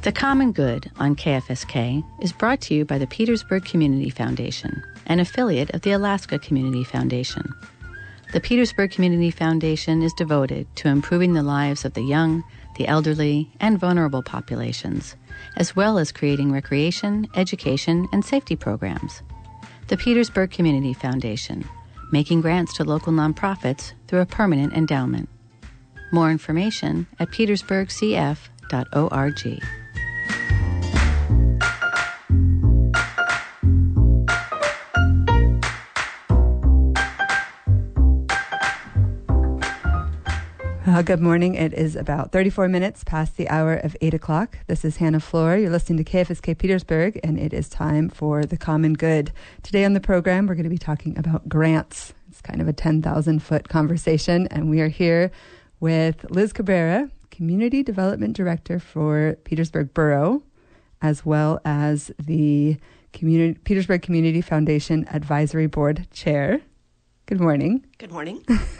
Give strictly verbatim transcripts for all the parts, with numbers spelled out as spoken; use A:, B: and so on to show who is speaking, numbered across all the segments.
A: The Common Good on K F S K is brought to you by the Petersburg Community Foundation, an affiliate of the Alaska Community Foundation. The Petersburg Community Foundation is devoted to improving the lives of the young, the elderly, and vulnerable populations, as well as creating recreation, education, and safety programs. The Petersburg Community Foundation, making grants to local nonprofits through a permanent endowment. More information at petersburg c f dot org.
B: Uh, good morning. It is about thirty-four minutes past the hour of eight o'clock. This is Hannah Floor. You're listening to K F S K Petersburg, and it is time for The Common Good. Today on the program, we're going to be talking about grants. It's kind of a ten thousand foot conversation, and we are here with Liz Cabrera, Community Development Director for Petersburg Borough, as well as the Community, Petersburg Community Foundation Advisory Board Chair. Good morning.
C: Good morning.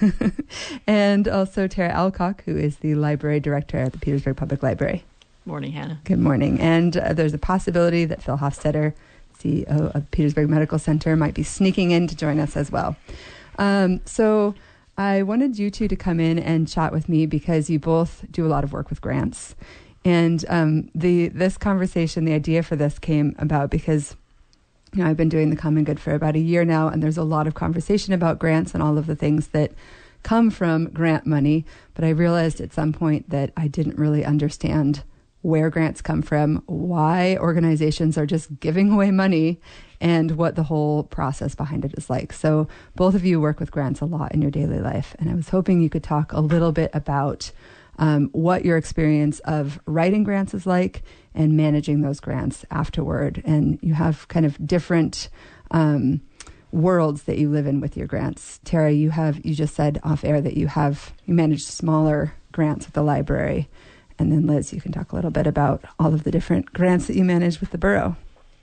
B: And also Tara Alcock, who is the Library Director at the Petersburg Public Library.
D: Morning, Hannah.
B: Good morning. And uh, there's a possibility that Phil Hofstetter, C E O of Petersburg Medical Center, might be sneaking in to join us as well. Um, so I wanted you two to come in and chat with me because you both do a lot of work with grants. And um, the this conversation, the idea for this came about because You know, I've been doing the Common Good for about a year now, and there's a lot of conversation about grants and all of the things that come from grant money. But I realized at some point that I didn't really understand where grants come from, why organizations are just giving away money, and what the whole process behind it is like. So both of you work with grants a lot in your daily life, and I was hoping you could talk a little bit about um, what your experience of writing grants is like and managing those grants afterward. And you have kind of different um, worlds that you live in with your grants. Tara, you have you just said off air that you have you manage smaller grants at the library. And then Liz, you can talk a little bit about all of the different grants that you manage with the borough.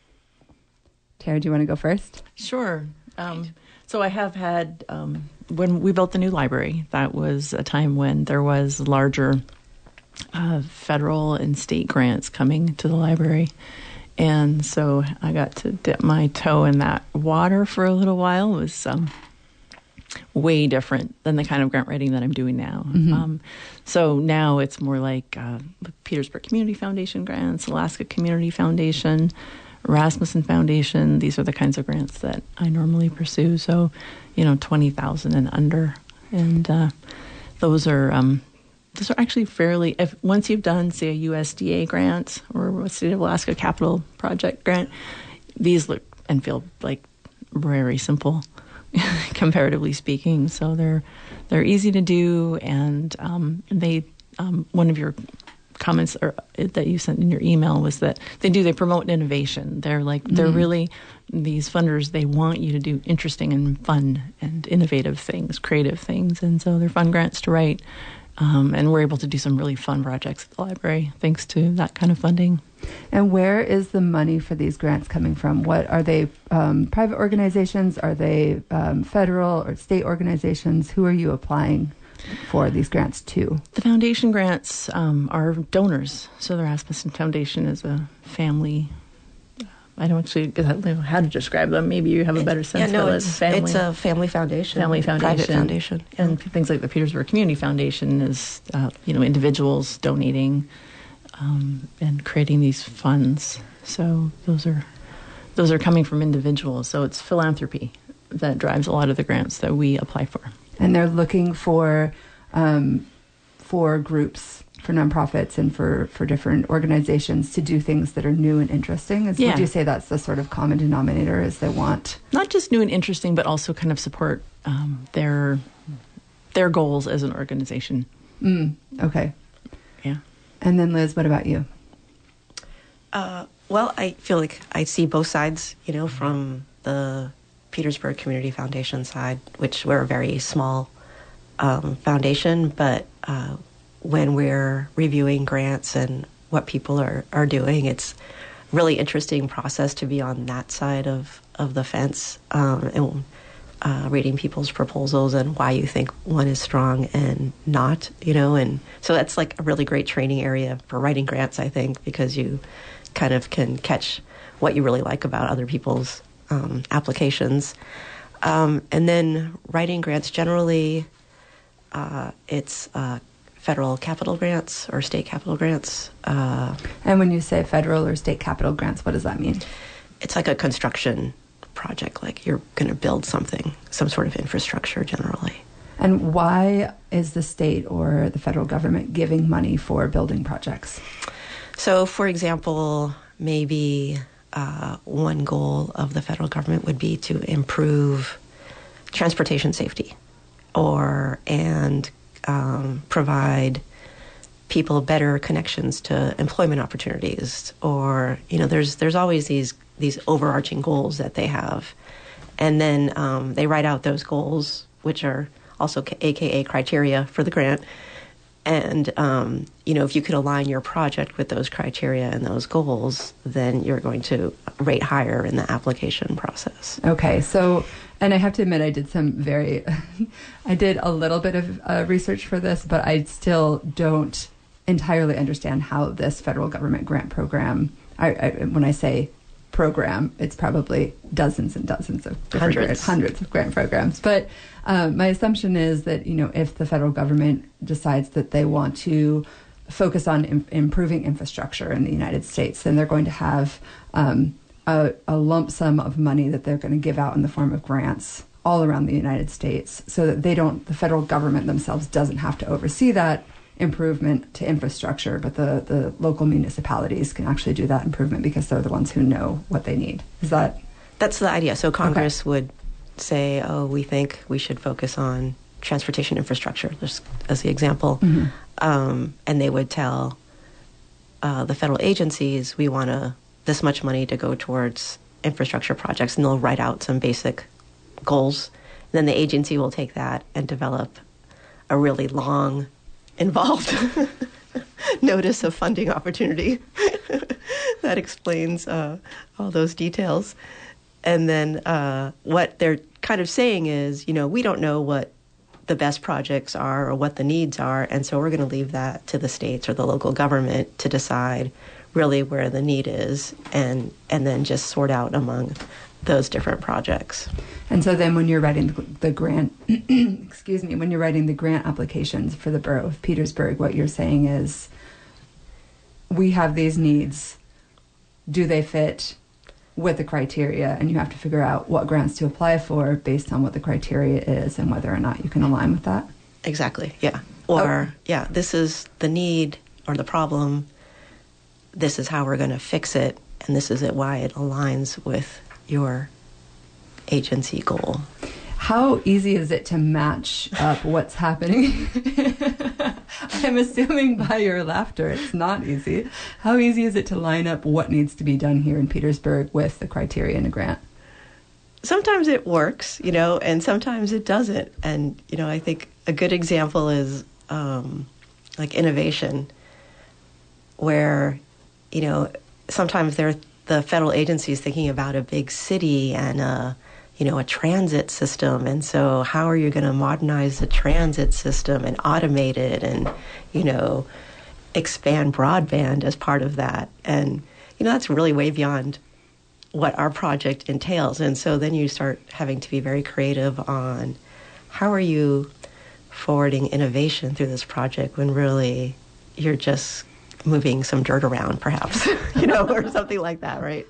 B: Tara, do you want to go first?
D: Sure. Um, so I have had, um, when we built the new library, that was a time when there was larger uh, federal and state grants coming to the library. And so I got to dip my toe in that water for a little while. It was um, way different than the kind of grant writing that I'm doing now. Mm-hmm. Um, so now it's more like uh, Petersburg Community Foundation grants, Alaska Community Foundation, Rasmussen Foundation. These are the kinds of grants that I normally pursue. So, you know, twenty thousand and under. And uh, those are um, those are actually fairly, if once you've done, say, a U S D A grant or a State of Alaska Capital Project grant, these look and feel like very simple, comparatively speaking. So they're they're easy to do, and um, they um, one of your comments or, that you sent in your email was that they do they promote innovation. They're like they're mm-hmm. really these funders. They want you to do interesting and fun and innovative things, creative things, and so they're fun grants to write. Um, and we're able to do some really fun projects at the library thanks to that kind of funding.
B: And where is the money for these grants coming from? What are they? Um, private organizations? Are they um, federal or state organizations? Who are you applying for these grants to?
D: The foundation grants um, are donors. So the Rasmussen Foundation is a family. I don't actually know how to describe them. Maybe you have a better sense
C: yeah, no,
D: of it.
C: It's,
D: family,
C: it's a family foundation.
D: Family foundation.
C: Private foundation.
D: And things like the Petersburg Community Foundation is, uh, you know, individuals donating um, and creating these funds. So those are those are coming from individuals. So it's philanthropy that drives a lot of the grants that we apply for.
B: And they're looking for um, for groups, for nonprofits, and for, for different organizations to do things that are new and interesting. Is,
D: yeah.
B: Would you say that's the sort of common denominator, is they want?
D: Not just new and interesting, but also kind of support um, their their goals as an organization.
B: Mm, okay.
D: Yeah.
B: And then Liz, what about you?
C: Uh, well, I feel like I see both sides, you know, from the Petersburg Community Foundation side, which we're a very small um, foundation, but uh, when we're reviewing grants and what people are, are doing, it's a really interesting process to be on that side of, of the fence. Um, and uh, reading people's proposals and why you think one is strong and not, you know, and so that's like a really great training area for writing grants, I think, because you kind of can catch what you really like about other people's um, applications. Um, and then writing grants, generally, uh, it's uh, federal capital grants or state capital grants. Uh,
B: and when you say federal or state capital grants, what does that mean?
C: It's like a construction project, like you're going to build something, some sort of infrastructure generally.
B: And why is the state or the federal government giving money for building projects?
C: So, for example, maybe uh, one goal of the federal government would be to improve transportation safety or and um, provide people better connections to employment opportunities, or, you know, there's there's always these these overarching goals that they have. And then um, they write out those goals, which are also A K A criteria for the grant. And, um, you know, if you could align your project with those criteria and those goals, then you're going to rate higher in the application process.
B: Okay. So, and I have to admit, I did some very, I did a little bit of uh, research for this, but I still don't entirely understand how this federal government grant program, I, I, when I say program, it's probably dozens and dozens of different
C: hundreds,
B: grant, hundreds of grant programs. But um, my assumption is that, you know, if the federal government decides that they want to focus on im- improving infrastructure in the United States, then they're going to have um, a, a lump sum of money that they're going to give out in the form of grants all around the United States, so that they don't, the federal government themselves doesn't have to oversee that improvement to infrastructure, but the, the local municipalities can actually do that improvement because they're the ones who know what they need. Is that?
C: That's the idea. So Congress
B: Okay.
C: would say, oh, we think we should focus on transportation infrastructure, just as the example.
B: Mm-hmm.
C: Um, and they would tell uh, the federal agencies, we want to this much money to go towards infrastructure projects, and they'll write out some basic goals. And then the agency will take that and develop a really long, involved notice of funding opportunity that explains uh, all those details. And then uh, what they're kind of saying is, you know, we don't know what the best projects are or what the needs are, and so we're going to leave that to the states or the local government to decide really where the need is, and and then just sort out among those different projects.
B: And so then when you're writing the, the grant, excuse me, when you're writing the grant applications for the borough of Petersburg, what you're saying is, we have these needs. Do they fit with the criteria? And you have to figure out what grants to apply for based on what the criteria is and whether or not you can align with that.
C: Exactly, yeah. Or, oh. yeah, this is the need or the problem. This is how we're going to fix it, and this is it, why it aligns with your agency goal.
B: How easy is it to match up what's happening? I'm assuming by your laughter it's not easy. How easy is it to line up what needs to be done here in Petersburg with the criteria in a grant?
C: Sometimes it works, you know, and sometimes it doesn't. And, you know, I think a good example is um, like innovation, where, you know, sometimes they're the federal agencies thinking about a big city and a, you know, a transit system. And so how are you going to modernize the transit system and automate it and, you know, expand broadband as part of that? And, you know, that's really way beyond what our project entails. And so then you start having to be very creative on how are you forwarding innovation through this project when really you're just moving some dirt around, perhaps, you know, or something like that, right?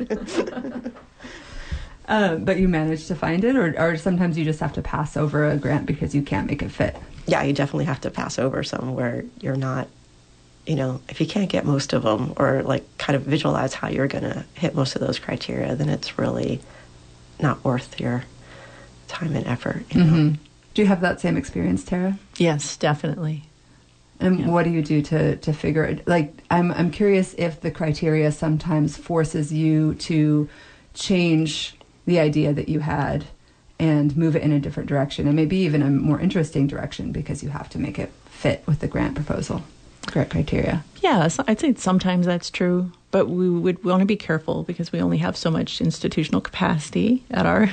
B: uh, but you manage to find it, or, or sometimes you just have to pass over a grant because you can't make it fit.
C: Yeah, you definitely have to pass over some where you're not, you know, if you can't get most of them or like kind of visualize how you're going to hit most of those criteria, then it's really not worth your time and effort. You know?
B: Mm-hmm. Do you have that same experience, Tara?
D: Yes, definitely.
B: And
D: yeah.
B: What do you do to, to figure it? Like, I'm I'm curious if the criteria sometimes forces you to change the idea that you had and move it in a different direction, and maybe even a more interesting direction because you have to make it fit with the grant proposal, grant criteria.
D: Yeah, so I'd say sometimes that's true, but we would want to be careful because we only have so much institutional capacity at our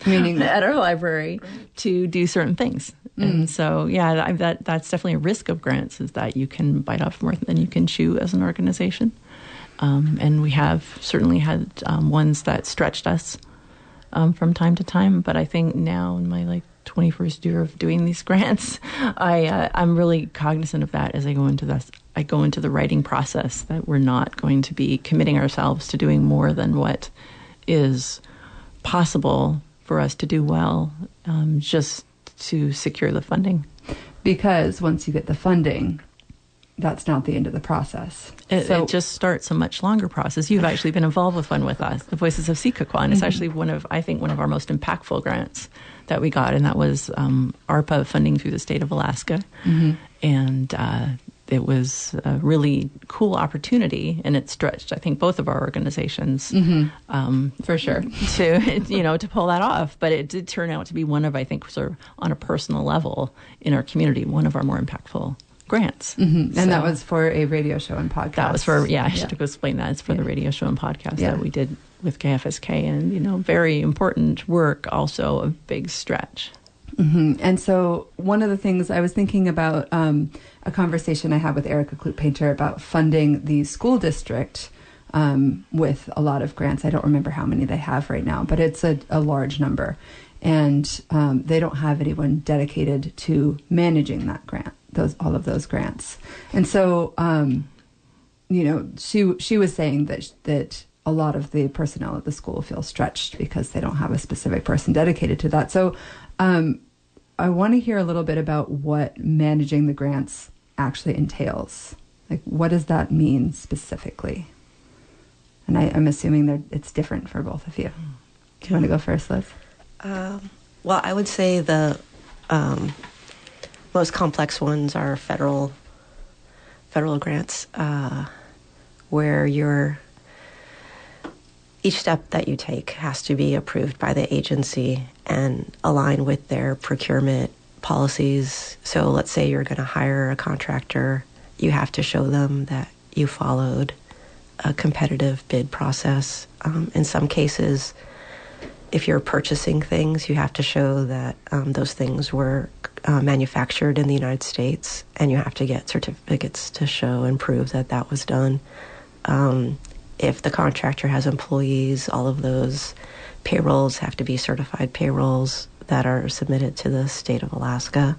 B: Meaning
D: at our library to do certain things. Mm. And so, yeah, that, that that's definitely a risk of grants, is that you can bite off more than you can chew as an organization. Um, and we have certainly had um, ones that stretched us um, from time to time. But I think now in my like twenty-first year of doing these grants, I uh, I'm really cognizant of that as I go into this. I go into the writing process, that we're not going to be committing ourselves to doing more than what is possible for us to do well, um, just to secure the funding.
B: Because once you get the funding, that's not the end of the process.
D: It,
B: so,
D: it just starts a much longer process. You've actually been involved with one with us, the Voices of Sikakwan. It's mm-hmm. actually one of, I think, one of our most impactful grants that we got, and that was um, ARPA funding through the state of Alaska. Mm-hmm. And uh, it was a really cool opportunity, and it stretched, I think, both of our organizations. Mm-hmm. um,
B: For sure.
D: To, you know, to pull that off. But it did turn out to be one of, I think, sort of on a personal level in our community, one of our more impactful grants.
B: Mm-hmm.
D: So
B: and that was for a radio show and podcast.
D: That was for, yeah, I should
B: yeah.
D: explain that. It's for yeah. the radio show and podcast
B: yeah.
D: that we did with K F S K, and, you know, very important work, also a big stretch.
B: Mm-hmm. And so one of the things I was thinking about, um, a conversation I had with Erica Kloop-Painter about funding the school district um, with a lot of grants. I don't remember how many they have right now, but it's a, a large number. And um, they don't have anyone dedicated to managing that grant, those all of those grants. And so, um, you know, she she was saying that that a lot of the personnel at the school feel stretched because they don't have a specific person dedicated to that. So um, I want to hear a little bit about what managing the grants actually entails. Like, what does that mean specifically? And I, I'm assuming that it's different for both of you. Do you want to go first, Liz?
C: Um, well, I would say the um, most complex ones are federal federal grants, uh, where you're each step that you take has to be approved by the agency and align with their procurement policies. So let's say you're going to hire a contractor, you have to show them that you followed a competitive bid process. Um, in some cases, if you're purchasing things, you have to show that um, those things were uh, manufactured in the United States, and you have to get certificates to show and prove that that was done. Um, if the contractor has employees, all of those payrolls have to be certified payrolls that are submitted to the state of Alaska.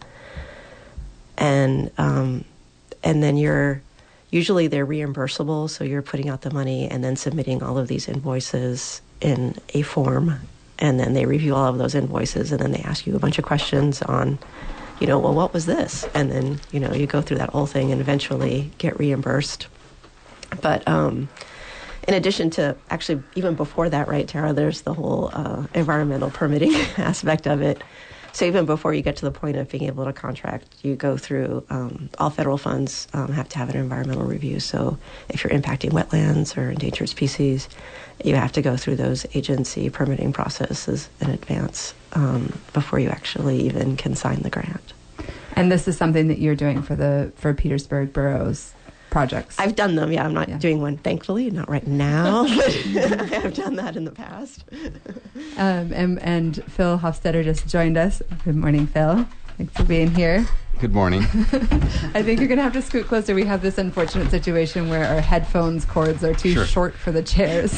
C: And um, and then you're, usually they're reimbursable, so you're putting out the money and then submitting all of these invoices in a form, and then they review all of those invoices, and then they ask you a bunch of questions on, you know, well, what was this? And then, you know, you go through that whole thing and eventually get reimbursed. But um, in addition to, actually, even before that, right, Tara, there's the whole uh, environmental permitting aspect of it. So even before you get to the point of being able to contract, you go through, um, all federal funds um, have to have an environmental review. So if you're impacting wetlands or endangered species, you have to go through those agency permitting processes in advance um, before you actually even can sign the grant.
B: And this is something that you're doing for the for Petersburg Boroughs projects.
C: I've done them, yeah. I'm not
B: yeah.
C: doing one, thankfully, not right now, but I have done that in the past.
B: Um, and, and Phil Hofstetter just joined us. Good morning, Phil. Thanks for being here.
E: Good morning.
B: I think you're going to have to scoot closer. We have this unfortunate situation where our headphones cords are too
E: sure.
B: short for the chairs.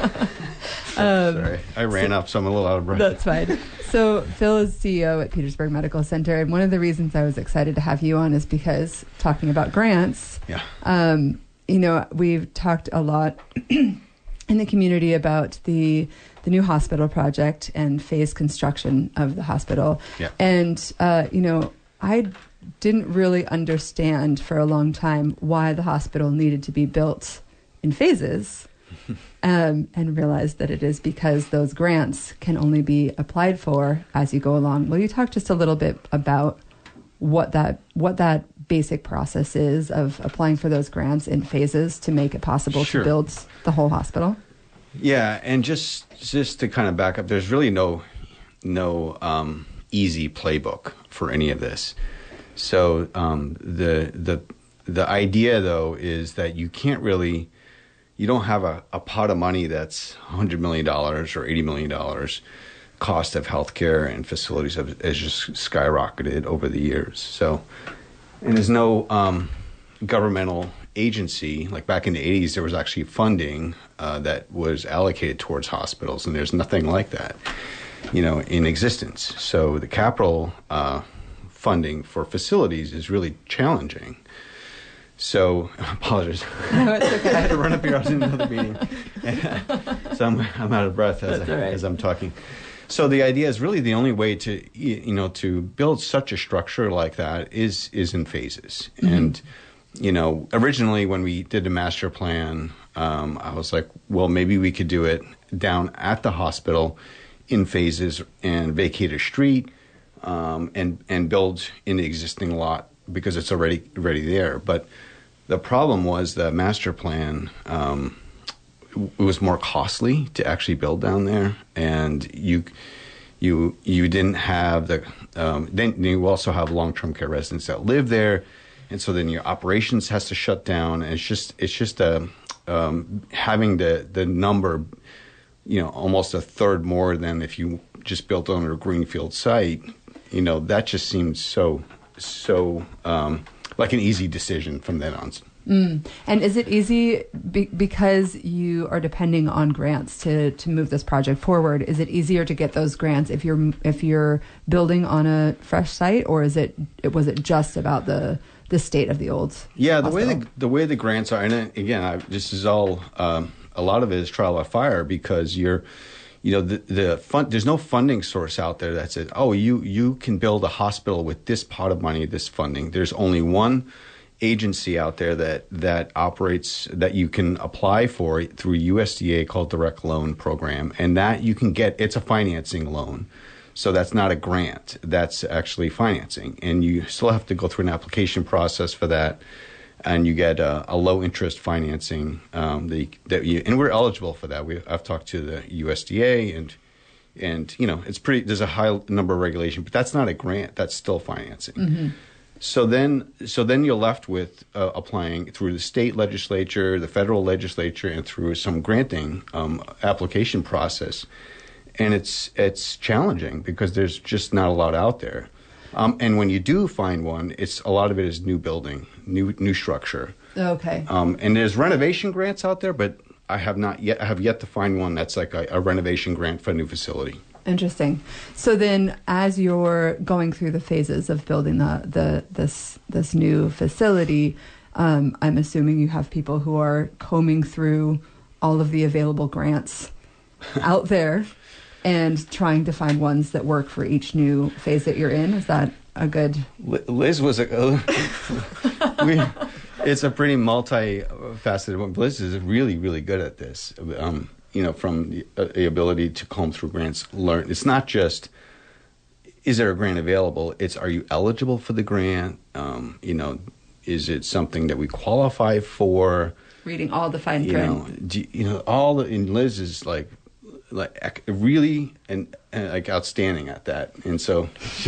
E: um, Sorry, I ran so, up, so I'm a little out of breath.
B: That's fine. So Phil is C E O at Petersburg Medical Center, and one of the reasons I was excited to have you on is because talking about grants,
E: yeah.
B: um, you know, we've talked a lot in the community about the the new hospital project and phase construction of the hospital.
E: Yeah.
B: And, uh, you know, I didn't really understand for a long time why the hospital needed to be built in phases. Um, and realized that it is because those grants can only be applied for as you go along. Will you talk just a little bit about what that what that basic process is of applying for those grants in phases to make it possible
E: Sure.
B: to build the whole hospital?
E: Yeah, and just just to kind of back up, there's really no no um, easy playbook for any of this. So um, the the the idea though is that you can't really. You don't have a, a pot of money that's one hundred million dollars or eighty million dollars cost of healthcare and facilities have, has just skyrocketed over the years. So, and there's no um, governmental agency, like back in the eighties, there was actually funding uh, that was allocated towards hospitals, and there's nothing like that, you know, in existence. So the capital uh, funding for facilities is really challenging. So, I apologize.
B: No, it's okay.
E: I had to run up here. I was in another meeting. So I'm, I'm out of breath as, I,
D: right.
E: as I'm talking. So the idea is really the only way to, you know, to build such a structure like that is is in phases. Mm-hmm. And, you know, originally when we did the master plan, um, I was like, well, maybe we could do it down at the hospital in phases and vacate a street um, and, and build in the existing lot because it's already already there. But the problem was the master plan, um, it was more costly to actually build down there, and you you you didn't have the um, then you also have long-term care residents that live there, and so then your operations has to shut down, and it's just it's just a um, having the the number, you know, almost a third more than if you just built on a greenfield site. You know, that just seems so so um, like an easy decision from then on.
B: Mm. And is it easy be- because you are depending on grants to, to move this project forward? Is it easier to get those grants if you're if you're building on a fresh site, or is it was it just about the the state of the old?
E: Yeah, the
B: hospital?
E: way the, the way the grants are, and again, I, this is all um, a lot of it is trial by fire because you're. You know, the, the fund, there's no funding source out there that says, oh, you, you can build a hospital with this pot of money, this funding. There's only one agency out there that, that operates, that you can apply for through U S D A called Direct Loan Program. And that you can get, it's a financing loan. So that's not a grant. That's actually financing. And you still have to go through an application process for that. And you get a, a low interest financing um, the, that you, and we're eligible for that. We I've talked to the U S D A and and you know it's pretty. There's a high number of regulation, but that's not a grant. That's still financing. Mm-hmm. So then so then you're left with uh, applying through the state legislature, the federal legislature, and through some granting um, application process, and it's it's challenging because there's just not a lot out there. Um, and when you do find one, it's a lot of it is new building, new new structure.
B: Okay.
E: Um, and there's renovation grants out there, but I have not yet I have yet to find one that's like a, a renovation grant for a new facility.
B: Interesting. So then, as you're going through the phases of building the the this this new facility, um, I'm assuming you have people who are combing through all of the available grants out there. And trying to find ones that work for each new phase that you're in. Is that a good...
E: Liz was a... Uh, we, it's a pretty multi-faceted one. Liz is really, really good at this. Um, you know, from the, uh, the ability to comb through grants, learn. It's not just, is there a grant available? It's, are you eligible for the grant? Um, you know, is it something that we qualify for?
B: Reading all the fine
E: you
B: print.
E: Know, do, you know, all the... And Liz is like... like really and, and like outstanding at that, and so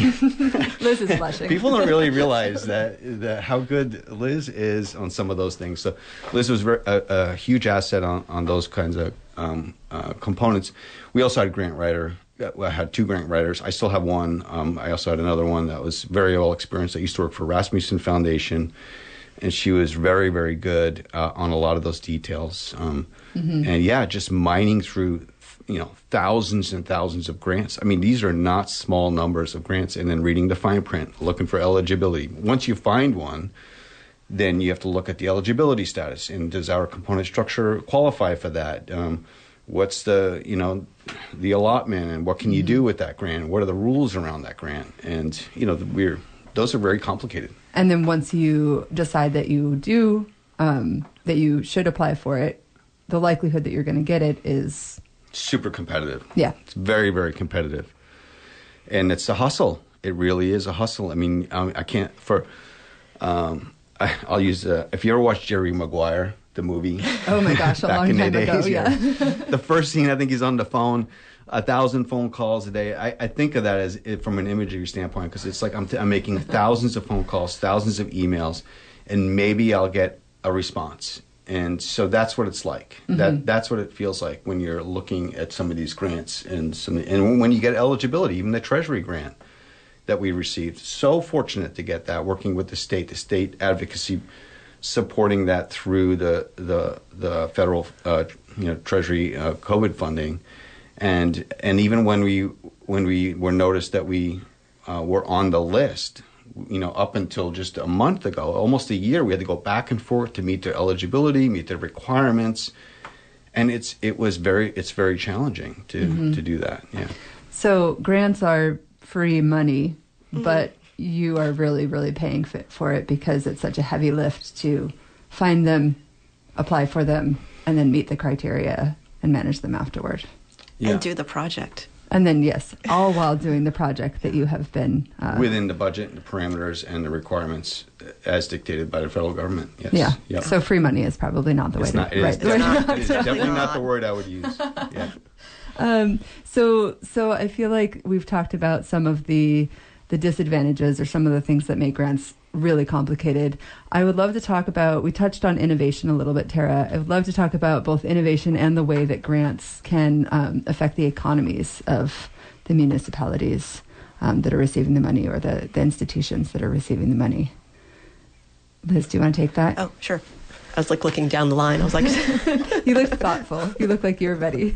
B: Liz is blushing.
E: People don't really realize that that how good Liz is on some of those things. So Liz was very, a, a huge asset on, on those kinds of um, uh, components. We also had a grant writer. I had two grant writers. I still have one. Um, I also had another one that was very well experienced. I used to work for Rasmussen Foundation, and she was very, very good uh, on a lot of those details. Um, mm-hmm. And yeah, just mining through. You know, thousands and thousands of grants. I mean, these are not small numbers of grants. And then reading the fine print, looking for eligibility. Once you find one, then you have to look at the eligibility status. And does our component structure qualify for that? Um, what's the, you know, the allotment, and what can you do with that grant? What are the rules around that grant? And, you know, we're those are very complicated.
B: And then once you decide that you do, um, that you should apply for it, the likelihood that you're going to get it is...
E: super competitive.
B: Yeah.
E: It's very, very competitive. And it's a hustle. It really is a hustle. I mean, I, I can't, for, um, I, I'll use, uh, if you ever watched Jerry Maguire, the movie.
B: Oh my gosh, a
E: back
B: long
E: in
B: time
E: the
B: ago,
E: days,
B: yeah.
E: The first scene, I think he's on the phone, a thousand phone calls a day. I, I think of that as from an imagery standpoint, because it's like I'm, t- I'm making thousands of phone calls, thousands of emails, and maybe I'll get a response. and so that's what it's like. Mm-hmm. That that's what it feels like when you're looking at some of these grants, and some, and when you get eligibility, even the Treasury grant that we received. So fortunate to get that, working with the state, the state advocacy, supporting that through the the the federal uh, you know Treasury uh, COVID funding, and and even when we when we were noticed that we uh, were on the list, you know, up until just a month ago, almost a year, we had to go back and forth to meet their eligibility, meet their requirements, and it's it was very it's very challenging to mm-hmm. to do that. Yeah.
B: So grants are free money, mm-hmm. but you are really, really paying for it because it's such a heavy lift to find them, apply for them, and then meet the criteria and manage them afterward.
C: Yeah. And do the project.
B: And then, yes, all while doing the project that you have been... Uh,
E: within the budget, the parameters, and the requirements as dictated by the federal government. Yes.
B: Yeah.
E: Yep.
B: So free money is probably not the
E: it's
B: way
E: not,
B: to...
E: It
B: right,
E: is, definitely, it is definitely not the word I would use. Yeah.
B: Um, so, so I feel like we've talked about some of the the disadvantages or some of the things that make grants really complicated. I would love to talk about, we touched on innovation a little bit, Tara. I would love to talk about both innovation and the way that grants can um, affect the economies of the municipalities um, that are receiving the money, or the, the institutions that are receiving the money. Liz, do you want to take that?
C: Oh, sure. I was like looking down the line. I was like...
B: You look thoughtful. You look like you're ready.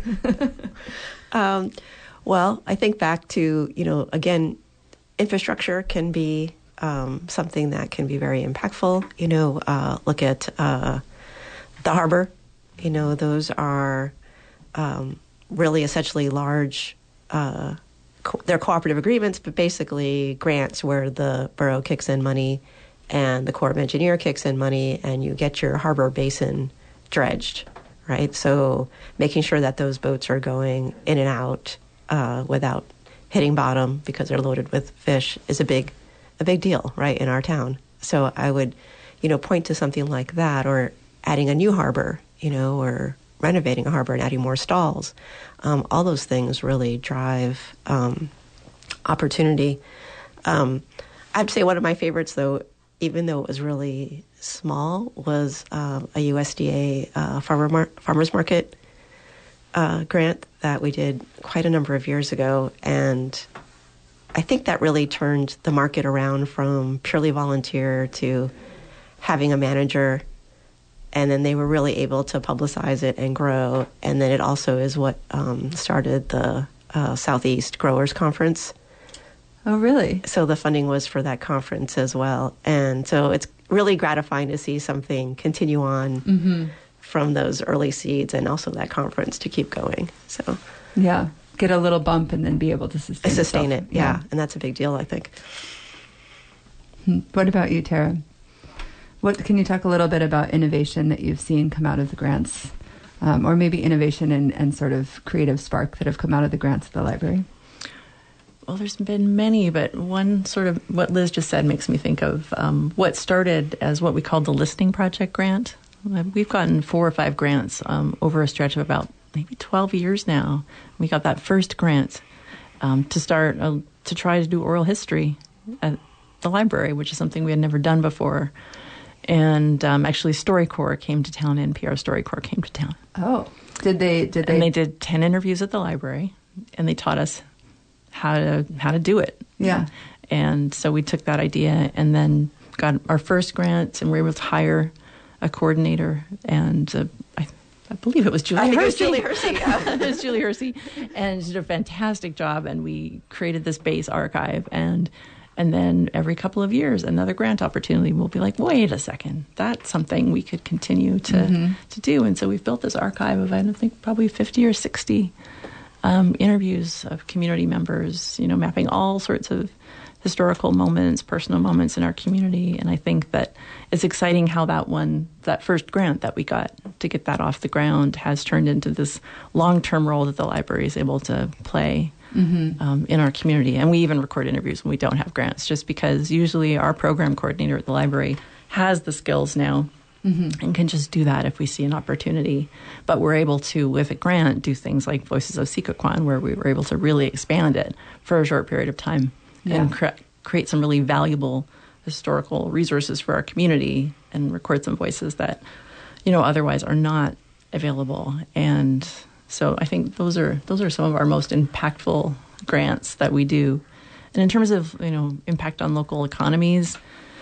C: um, well, I think back to, you know, again, infrastructure can be um, something that can be very impactful. You know, uh, look at uh, the harbor. You know, those are um, really essentially large, uh, co- they're cooperative agreements, but basically grants where the borough kicks in money and the Corps of Engineer kicks in money, and you get your harbor basin dredged, right? So making sure that those boats are going in and out uh, without hitting bottom because they're loaded with fish is a big, a big deal, right, in our town. So I would, you know, point to something like that, or adding a new harbor, you know, or renovating a harbor and adding more stalls. Um, all those things really drive um, opportunity. Um, I'd say one of my favorites, though, even though it was really small, was uh, a U S D A uh, farmer mar- farmers market uh, grant that we did quite a number of years ago. And I think that really turned the market around from purely volunteer to having a manager. And then they were really able to publicize it and grow. And then it also is what um, started the uh, Southeast Growers Conference.
B: Oh, really?
C: So the funding was for that conference as well. And so it's really gratifying to see something continue on mm-hmm. from those early seeds and also that conference to keep going. So
B: yeah, get a little bump and then be able to sustain,
C: sustain it. Yeah.
B: yeah,
C: and that's a big deal, I think.
B: What about you, Tara? What can you talk a little bit about innovation that you've seen come out of the grants, um, or maybe innovation and, and sort of creative spark that have come out of the grants at the library?
D: Well, there's been many, but one sort of what Liz just said makes me think of um, what started as what we called the Listening Project grant. We've gotten four or five grants um, over a stretch of about maybe twelve years now. We got that first grant um, to start uh, to try to do oral history at the library, which is something we had never done before. And um, actually, StoryCorps came to town, N P R StoryCorps came to town.
B: Oh, did they? Did they?
D: And they did ten interviews at the library, and they taught us how to how to do it.
B: Yeah.
D: And so we took that idea and then got our first grant, and we were able to hire a coordinator, and uh, I, I believe it was Julie
C: I think
D: Hersey.
C: it was Julie Hersey. Yeah.
D: It was Julie Hersey, and she did a fantastic job. And we created this base archive, and and then every couple of years, another grant opportunity will be like, wait a second, that's something we could continue to mm-hmm. to do. And so we've built this archive of I don't think probably fifty or sixty. Um, interviews of community members, you know, mapping all sorts of historical moments, personal moments in our community. And I think that it's exciting how that one, that first grant that we got to get that off the ground has turned into this long-term role that the library is able to play mm-hmm. um, in our community. And we even record interviews when we don't have grants, just because usually our program coordinator at the library has the skills now Mm-hmm. and can just do that if we see an opportunity. But we're able to, with a grant, do things like Voices of Sequoquan, where we were able to really expand it for a short period of time yeah. and cre- create some really valuable historical resources for our community and record some voices that, you know, otherwise are not available. And so I think those are those are some of our most impactful grants that we do. And in terms of, you know, impact on local economies,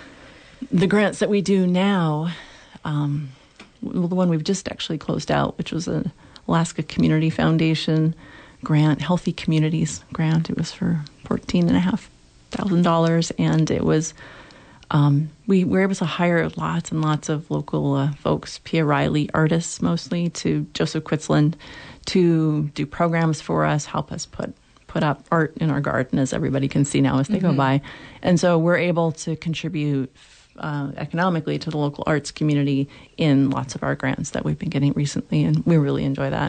D: the grants that we do now, um, the one we've just actually closed out, which was an Alaska Community Foundation grant, Healthy Communities grant. It was for fourteen and a half thousand dollars, and it was um, we were able to hire lots and lots of local uh, folks, Pia Riley artists mostly, to Joseph Quitzland, to do programs for us, help us put put up art in our garden, as everybody can see now as they mm-hmm. go by, and so we're able to contribute Uh, economically to the local arts community in lots of our grants that we've been getting recently, and we really enjoy that.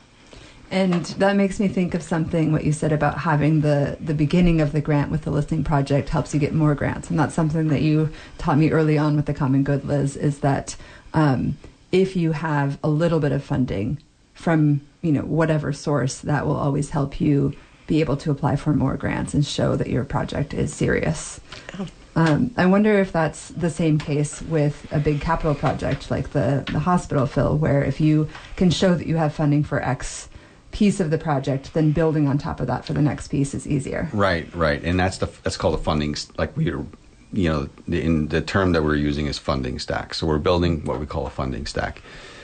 B: And that makes me think of something, what you said about having the, the beginning of the grant with the listening project helps you get more grants. And that's something that you taught me early on with the Common Good, Liz, is that um, if you have a little bit of funding from, you know, whatever source, that will always help you be able to apply for more grants and show that your project is serious.
C: Oh.
B: Um, I wonder if that's the same case with a big capital project like the, the hospital, Phil, where if you can show that you have funding for X piece of the project, then building on top of that for the next piece is easier.
E: Right, right. And that's the that's called a funding, like we're, you know, in the term that we're using is funding stack. So we're building what we call a funding stack.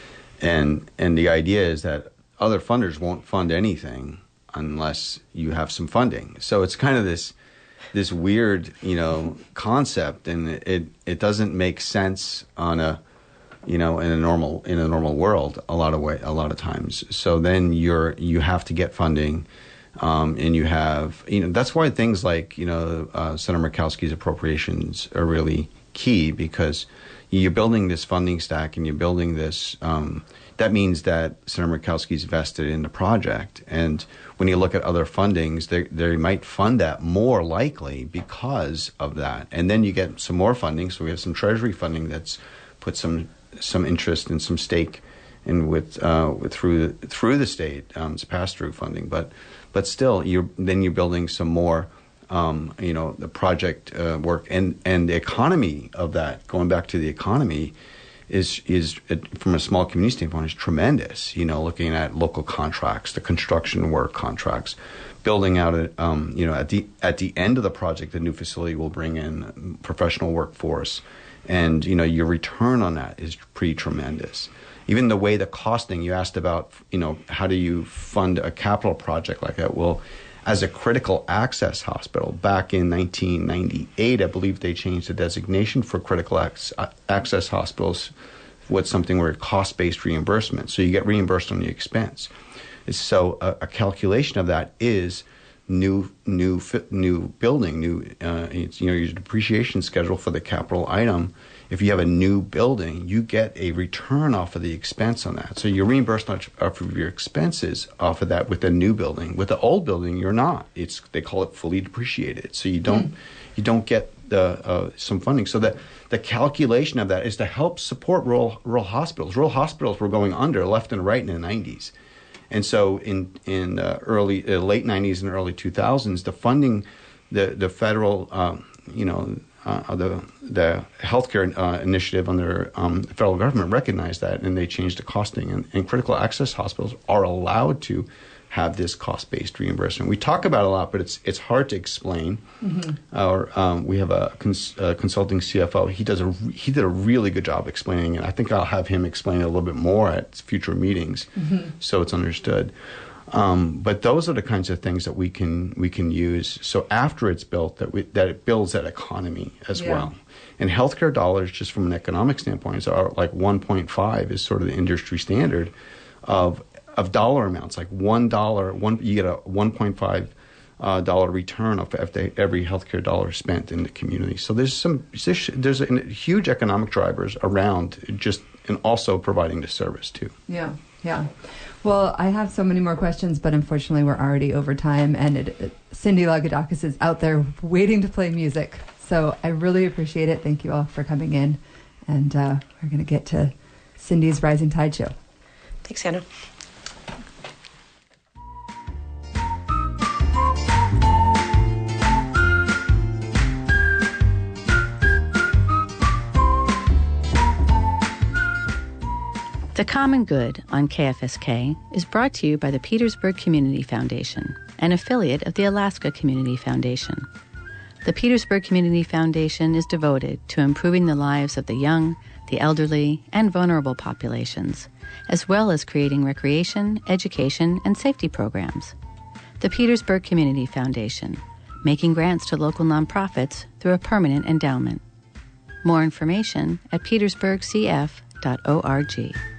E: And and the idea is that other funders won't fund anything unless you have some funding. So it's kind of this this weird, you know, concept, and it it doesn't make sense on a, you know, in a normal in a normal world a lot of way a lot of times. So then you're you have to get funding, um, and you have, you know, that's why things like, you know, uh, Senator Murkowski's appropriations are really key, because you're building this funding stack and you're building this. Um, that means that Senator Murkowski's vested in the project, and when you look at other fundings, they they might fund that more likely because of that. And then you get some more funding. So we have some Treasury funding that's put some some interest and some stake in with uh, with through the, through the state. Um, it's pass through funding, but but still, you're then you're building some more. Um, you know, the project uh, work and and the economy of that. Going back to the economy. is is uh, from a small community standpoint is tremendous. You know, looking at local contracts, the construction work contracts, building out a, um, you know, at the at the end of the project, the new facility will bring in professional workforce, and you know, your return on that is pretty tremendous. Even the way the costing, you asked about, you know, how do you fund a capital project like that? Well, as a critical access hospital, back in nineteen ninety-eight, I believe they changed the designation for critical ac- access hospitals with something where cost-based reimbursement. So you get reimbursed on the expense. So a, a calculation of that is new, new, new building, new, uh, it's, you know, your depreciation schedule for the capital item. If you have a new building, you get a return off of the expense on that. So you're reimbursed off of your expenses off of that with the new building. With the old building, you're not. It's they call it fully depreciated. So you don't mm. you don't get the uh, some funding. So the the calculation of that is to help support rural rural hospitals. Rural hospitals were going under left and right in the nineties, and so in in uh, early uh, late nineties and early two thousands, the funding, the the federal um, you know. Uh, the the healthcare uh, initiative under um, the federal government recognized that, and they changed the costing. And, and critical access hospitals are allowed to have this cost-based reimbursement. We talk about it a lot, but it's it's hard to explain. Mm-hmm. Our um, we have a, cons- a consulting C F O. He does a he did a really good job explaining it. I think I'll have him explain it a little bit more at future meetings, mm-hmm. so it's understood. Um, but those are the kinds of things that we can we can use. So after it's built, that we, that it builds that economy as yeah. well. And healthcare dollars, just from an economic standpoint, are like one point five is sort of the industry standard of of dollar amounts. Like one dollar, one you get a one point five uh, dollar return of every healthcare dollar spent in the community. So there's some there's, there's a, huge economic drivers around just and also providing the service too.
B: Yeah, yeah. Well, I have so many more questions, but unfortunately we're already over time, and it, it, Cindy Lagodakis is out there waiting to play music. So I really appreciate it. Thank you all for coming in, and uh, we're going to get to Cindy's Rising Tide Show.
C: Thanks, Hannah.
A: The Common Good on K F S K is brought to you by the Petersburg Community Foundation, an affiliate of the Alaska Community Foundation. The Petersburg Community Foundation is devoted to improving the lives of the young, the elderly, and vulnerable populations, as well as creating recreation, education, and safety programs. The Petersburg Community Foundation, making grants to local nonprofits through a permanent endowment. More information at petersburg c f dot org.